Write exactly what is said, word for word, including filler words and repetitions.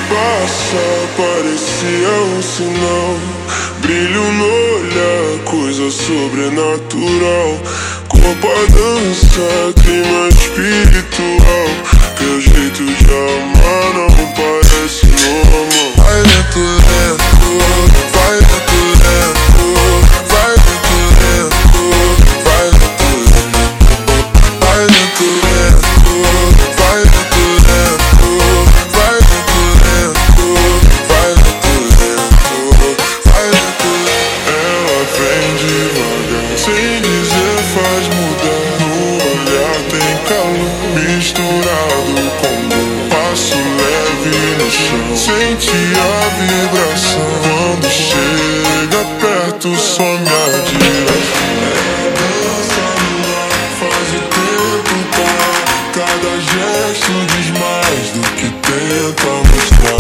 passa, parecia um sinal. Brilho no olhar, coisa sobrenatural. Corpo a dança, clima espiritual. Teu jeito de amar não parece normal. Vai lento, lento, vai lento, lento, vai lento, lento, vai lento, lento, vai lento, lento, vai lento, lento, vai lento, lento, vai lento, lento, vai lento, lento. Ela vem devagar, sem dizer faz mudar. No olhar tem calor misturado com dor. Passo leve no chão, sente a vibração. Quando chega perto, some a direção. Ela dança no ar, faz o tempo parar. Cada gesto diz mais do que tenta mostrar.